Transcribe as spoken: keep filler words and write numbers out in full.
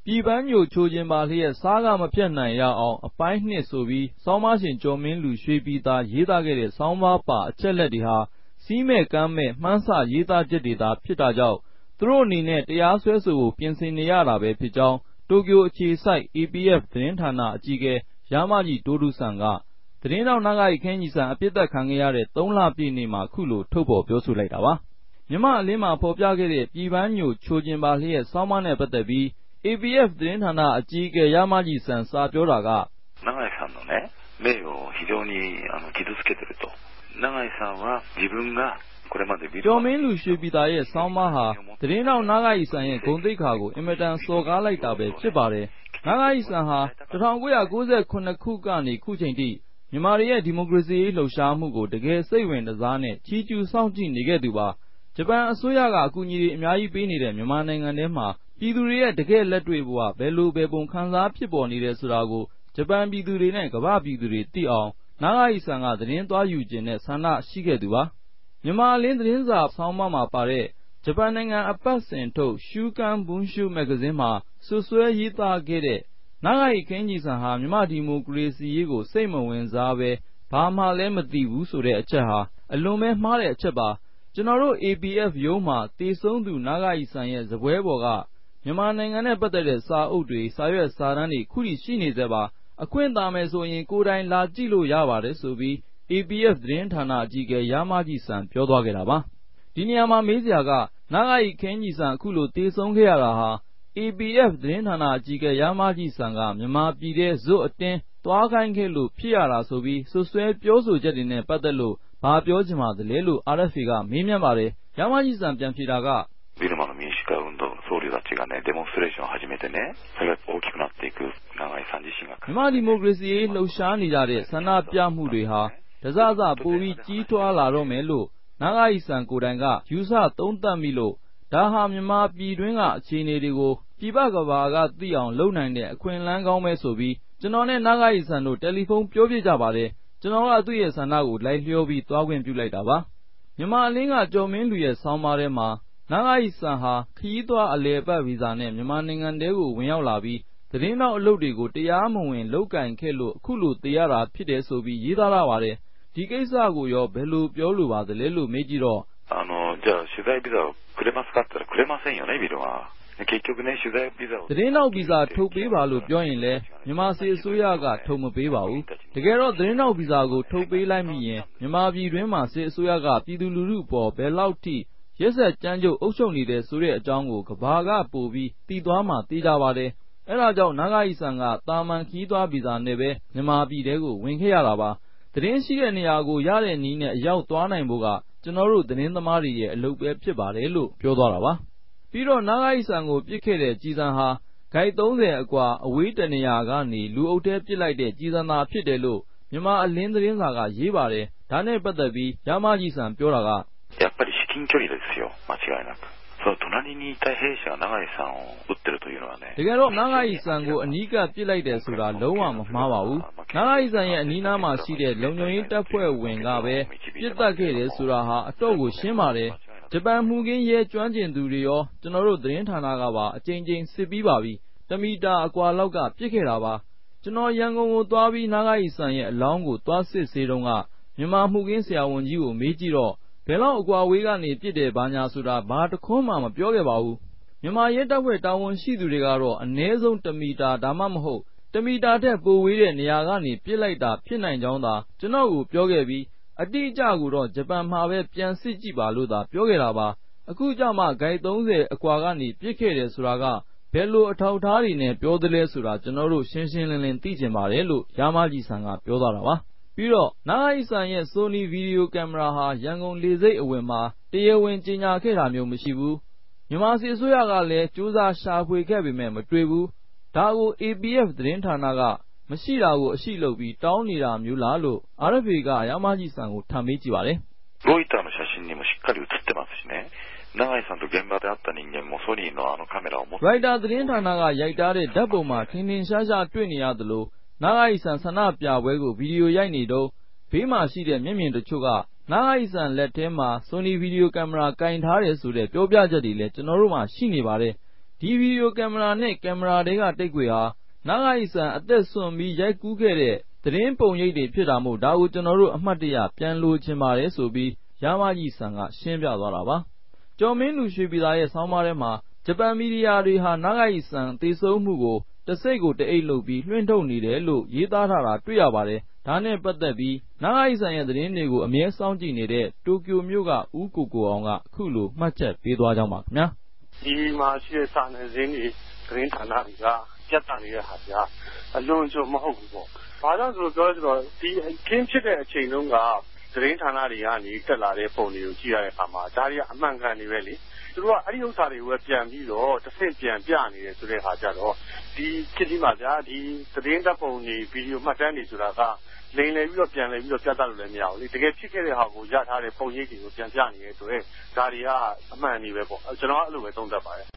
ပြည်ပန်းညိုချိုခြင်းပါလျက်စားကမဖြတ်နိုင်ရအောင်အပိုင်းနှစ်ဆိုပြီးဆောင်းပါးရှင်ကျော်မင်းလူရွှေပြည်သားရေးသားခဲ့တဲ့ဆောင်းပါးပါအချက်လက်တွေဟာစီးမဲ့ကမ်းမဲ့မှန်းဆရေးသားချက်တွေသာဖြစ်တာကြောင့်သူတို့အနေနဲ့တရားစွဲဆိုဖို့ပြင်ဆင်နေရတာပဲဖြစ်ကြောင်းတိုကျိုအခြေစိုက် အေ ပီ အက်ဖ် သတင်းဌာနအကြီးအကဲရမကြီးတိုးတူးဆန်ကသတင်းတောက်နာဂရီခင်းကြီးဆန်အပြစ်သက်ခံခဲ့ရတဲ့သုံးလပြည့်နေ့မှာခုလိုထုတ်ဖော်ပြောဆိုလိုက်တာပါမြမအလင်းမှာဖော်ပြခဲ့တဲ့ပြည်ပန်းညိုချိုခြင်းပါလျက်ဆောင်းပါးနဲ့ပတ်သက်ပြီး အေ ပီ အက်ဖ် သတင်းဌာနအကြီးအကဲရမကြီးဆန်စာပြောတာက永井さんのね名誉を非常にあの傷つけてると永井さんは自分がこれまでကျော်မင်းလူရွှေပြည်သားရဲ့ဆောင်းပါးဟာသတင်းတောက်နာဂရီဆန်ရဲ့ဂုဏ်သိက္ခာကိုအင်မတန်စော်ကားလိုက်တာပဲဖြစ်ပါတယ်နာဂရီဆန်ဟာ၁၉၉၉ခုကနေခုချိန်ထိမြန်မာတွေရဲ့ဒီမိုကရေစီရေးလှုပ်ရှားမှုကိုတကယ်စိတ်ဝင်စားနဲ့ချီးကျူးစောင့်ကြည့်နေခဲ့သူပါဂျပန်အစိုးရကအကူအညီတွေအများကြီးပေးနေတဲ့မြန်မာနိုင်ငံထဲမှာပြည်သူတွေရဲ့တကယ်လက်တွေ့ဘဝဘယ်လိုပဲပုံခံစားဖြစ်ပေါ်နေတယ်ဆိုတာကိုဂျပန်ပြည်သူတွေနဲ့ကမ္ဘာပြည်သူတွေသိအောင်နာဂရီဆန်ကသတင်းသွားယူခြင်းနဲ့ဆန္ဒရှိခဲ့သူပါမြန်မာအလင်းသတင်းစာဆောင်းပါးမှာပါတဲ့ဂျပန်နိုင်ငံအပတ်စဉ်ထုတ်ရှူးကန်ဘွန်းရှူးမဂ္ဂဇင်းမှာဆွဆွဲရေးသားခဲ့တဲ့နာဂရီခင်းကြီးဆန်ဟာမြန်မာဒီမိုကရေစီရေးကိုစိတ်မဝင်စားပဲဘာမှလည်းမသိဘူးဆိုတဲ့အချက်ဟာအလွန်ပဲမှားတဲ့အချက်ပါကျွန်တော်တို့ အေ ပီ အက်ဖ် ရုံးမှာတည်ဆုံးသူနာဂရီဆန်ရဲ့ဇပွဲပေါ်ကမြန်မာနိုင်ငံနဲ့ပတ်သက်တဲ့စာအုပ်တွေစာရွက်စာတမ်းတွေခုထိရှိနေသေးပါအခွင့်သာမယ်ဆိုရင်ကိုယ်တိုင်လာကြည့်လို့ရပါတယ်ဆိုပြီး အေ ပီ အက်ဖ် သတင်းဌာနအကြီးအကဲရမကြီးဆန်ပြောသွားခဲ့တာပါဒီနေရာမှာမေးစရာကနာဂရီခင်းကြီးဆန်အခုလိုတည်ဆုံးခဲ့ရတာဟာ အေ ပီ အက်ဖ် သတင်းဌာနအကြီးအကဲရမကြီးဆန်ကမြန်မာပြည်ထဲဇွတ်အတင်းသွားခိုင်းခဲ့လို့ဖြစ်ရတာဆိုပြီးဆွဆွဲပြောဆိုချက်တွေနဲ့ပတ်သက်လို့ဘာပြောချင်ပါသလဲလို့ အာရ်အက်ဖ် အေ ကမေးမြန်းပါတယ်ရမကြီးဆန်ပြန်ဖြေတာကビルマの民主化運動の総理たちがねデモンストレーションを始めてねそれが大きくなっていく永井さん自身がမြန်မာဒီမိုကရေစီရေးလှုပ်ရှားနေကြတဲ့ဆန္ဒပြမှုတွေဟာတစစပိုပြီးကြီးထွားလာတော့မယ်လို့နာဂရီဆန်ကိုယ်တိုင်ကယူဆသုံးသပ်မိလို့ဒါဟာမြန်မာပြည်တွင်းကအခြေအနေတွေကိုပြည်ပကဘာကသိအောင်လုပ်နိုင်တဲ့အခွင့်အလမ်းကောင်းပဲဆိုပြီးကျွန်တော်နဲ့နာဂရီဆန်တို့တယ်လီဖုန်းပြောပြကြပါတယ်ကျွန်တော်ကသူ့ရဲ့ဆန္ဒကိုလိုက်လျောပြီးသွားခွင့်ပြုလိုက်တာပါမြန်မာအလင်းကကျော်မင်းလူရဲ့ဆောင်းပါးထဲမှာနာဂရီဆန်ဟာခရီးသွားအလည်ပတ်ဗီဇာနဲ့မြန်မာနိုင်ငံထဲကိုဝင်ရောက်လာပြီးသတင်းတောက်အလုပ်တွေကိုတရားမဝင်လုပ်ကင်ခဲ့လို့အခုလိုသိရတာဖြစ်တယ်ဆိုပြီးရေးသားလာပါတယ်ဒီကိစ္စကိုရောဘယ်လိုပြောလိုပါသလဲလို့မေးကြည့်တော့あのじゃあ取材ビザをくれますかって言ったらくれませんよねビルは結局ね取材ビザをသတင်းတောက်ဗီဇာထုတ်ပေးပါလို့ပြောရင်လည်းမြန်မာစစ်အစိုးရကထုတ်မပေးပါဘူးတကယ်တော့သတင်းတောက်ဗီဇာကိုထုတ်ပေးလိုက်မိရင်မြန်မာပြည်တွင်းမှာစစ်အစိုးရကပြည်သူလူထုအပေါ်ဘယ်လောက်ထိရက်ဆက်ကြမ်းကြုတ်အုပ်ချုပ်နေတဲ့ဆိုတဲ့အကြောင်းကိုကဘာကပို့ပြီးသိသွားမှသိကြပါတယ်အဲဒါကြောင့်နာဂရီဆန်ကတာမန်ခီးသွားဗီဇာနဲ့ပဲမြန်မာပြည်ထဲကိုဝင်ခဲ့ရတာပါသတင်းရှိတဲ့နေရာကိုရတဲ့နည်းနဲ့အရောက်သွားနိုင်ဖို့ကကျွန်တော်တို့သတင်းသမားတွေရဲ့အလုပ်ပဲဖြစ်ပါတယ်လို့ပြောသွားတာပါပြီးတော့နာဂရီဆန်ကိုပြစ်ခဲ့တဲ့ကြည်စံဟာဂိုက်သုံးဆယ်အကွာအဝေးတနေရာကနေလူအုပ်ထဲပြစ်လိုက်တဲ့ကြည်စံသာဖြစ်တယ်လို့မြန်မာအလင်းသတင်းစာကရေးပါတယ်ဒါနဲ့ပတ်သက်ပြီးရမကြီးဆန်ပြောတာကやっぱり至近距離ですよ間違いなくそう隣にいた兵士が永井さんを撃ってるというのはねတကယ်တော့နာဂရီဆန်ကိုအနီးကပ်ပြစ်လိုက်တယ်ဆိုတာလုံးဝမမှားပါဘူးနာဂရီဆန်ရဲ့အနီးနားမှာရှိတဲ့လုံခြုံရေးတပ်ဖွဲ့ဝင်ကပဲပြစ်တက်ခဲ့တယ်ဆိုတာဟာအတော့ကိုရှင်းပါတယ်ဂျပန်မှုခင်းရဲကျွမ်းကျင်သူတွေရောကျွန်တော်တို့သတင်းဌာနကပါအကြိမ်ကြိမ်စစ်ပြီးပါပြီတမီတာအကွာလောက်ကပြစ်ခဲ့တာပါကျွန်တော်ရန်ကုန်ကိုသွားပြီးနာဂရီဆန်ရဲ့အလောင်းကိုသွားစစ်ဆေးတုန်းကမြန်မာမှုခင်းဆရာဝန်ကြီးကိုမေးကြည့်တော့ဘယ်လောက်အကွာဝေးကနေပြစ်တယ်ဘာညာဆိုတာဘာတခွန်းမှမပြောခဲ့ပါဘူးမြန်မာရဲတပ်ဖွဲ့တာဝန်ရှိသူတွေကတော့အနည်းဆုံးတမီတာဒါမှမဟုတ်တမီတာထက်ပိုဝေးတဲ့နေရာကနေပြစ်လိုက်တာဖြစ်နိုင်ကြောင်းသာကျွန်တော်ကိုပြောခဲ့ပြီးအတိအကျကိုတော့ဂျပန်မှာပဲပြန်စစ်ကြည့်ပါလို့သာပြောခဲ့တာပါအခုကြမှဂိုက်သုံးဆယ်အကွာကနေပြစ်ခဲ့တယ်ဆိုတာကဘယ်လိုအထောက်ထားတွေနဲ့ပြောသလဲဆိုတာကျွန်တော်တို့ရှင်းရှင်းလင်းလင်းသိချင်ပါတယ်လို့ရမကြီးဆန်ကပြောသွားတာပါပြီးတော့နာဂရီဆန်ရဲ့ Sony ဗီဒီယိုကင်မရာဟာရန်ကုန်လေဆိပ်အဝင်မှာတရားဝင်ကြေညာခဲ့တာမျိုးမရှိဘူးမြန်မာစစ်အစိုးရကလည်းစူးစမ်းရှာဖွေခဲ့ပေမဲ့မတွေ့ဘူးဒါကို အေ ပီ အက်ဖ် သတင်းဌာနကမရှိတာကိုအရှိလုပ်ပြီးတောင်းနေတာမျိုးလားလို့ အာရ်အက်ဖ် အေ ကရမကြီးဆန်ကိုထပ်မေးကြည့်ပါတယ်ロイターの写真にもしっかり写ってますしね永井さんと現場で会った人間もソニーのあのカメラを持ってရိုက်တာသတင်းဌာနကရိုက်ထားတဲ့ဓာတ်ပုံမှာထင်ထင်ရှားရှားတွေ့နေရသလိုနာဂရီဆန်ဆန္ဒပြပွဲကိုဗီဒီယိုရိုက်နေတော့ဘေးမှာရှိတဲ့မျက်မြင်တချို့ကနာဂရီဆန်လက်ထဲမှာ Sony ဗီဒီယိုကင်မရာကင်ထားတယ်ဆိုတဲ့ပြောပြချက်တွေလည်းကျွန်တော်တို့မှရှိနေပါတယ်ဒဒီဗီဒီယိုကင်မရာနဲ့ကင်မရာတွေကတိတ်ခွေဟာနဂါအီဆန်အသက်စွန့်ပြီးရိုက်ကူးခဲ့တဲ့သတင်းပုံရိပ်တွေဖြစ်တာမို့ဒါကိုကျွန်တော်တို့အမှတ်တရပြန်လိုချင်ပါတယ်ဆိုပြီးရမကြီးဆန်ကရှင်းပြသွားတာပါကျော်မင်းလူရွှေပြည်သားရဲ့ဆောင်းပါးထဲမှာဂျပန်မီဒီယာတွေဟာနဂါအီဆန်သေဆုံးမှုကိုတစိတ်ကိုတအိတ်လုပ်ပြီးလွှင့်ထုတ်နေတယ်လို့ရေးသားထားတာတွေ့ရပါတယ်ဒါနဲ့ပတ်သက်ပြီးနဂါအီဆန်ရဲ့သတင်းတွေကိုအမြဲစောင့်ကြည့်နေတဲ့တိုကျိုမြို့ကဦးကိုကိုအောင်ကအခုလိုမှတ်ချက်ပေးသွားကြောင်းပါခင်ဗျာဒီမှာရှိတဲ့စာနယ်ဇင်းတွေသတင်းဌာနတွေကပြတ်သားနေတဲ့ဟာကြာအလွန်ကျွံမဟုတ်ဘူးပေါ့ဘာကြောင့်ဆိုတော့ပြောဆိုတော့ဒီခင်းဖြစ်တဲ့အချိန်တုန်းကသတင်းဌာနတွေကနေတက်လာတဲ့ပုံတွေကိုကြည့်ရတဲ့အခါမှာဒါတွေကအမှန်ကန်နေပဲလေသူတို့ကအဲ့ဒီဥစ္စာတွေကိုပဲပြန်ပြီးတော့တစ်ဆင့်ပြန်ပြနေတယ်ဆိုတဲ့ဟာကြတော့ဒီခေတ်ကြီးမှာကြာဒီသတင်းတပ်ပုံတွေဗီဒီယိုမှတ်တမ်းတွေဆိုတာကလိမ်လည်ပြီးတော့ပြန်လည်ပြီးတော့ပြသလို့လည်းမရဘူးလေတကယ်ဖြစ်ခဲ့တဲ့ဟာကိုရထားတဲ့ပုံရိပ်တွေကိုပြန်ပြနေတဲ့အတွက်ဒါတွေကအမှန်နေပဲပေါ့ကျွန်တော်အဲ့လိုပဲသုံးသပ်ပါတယ်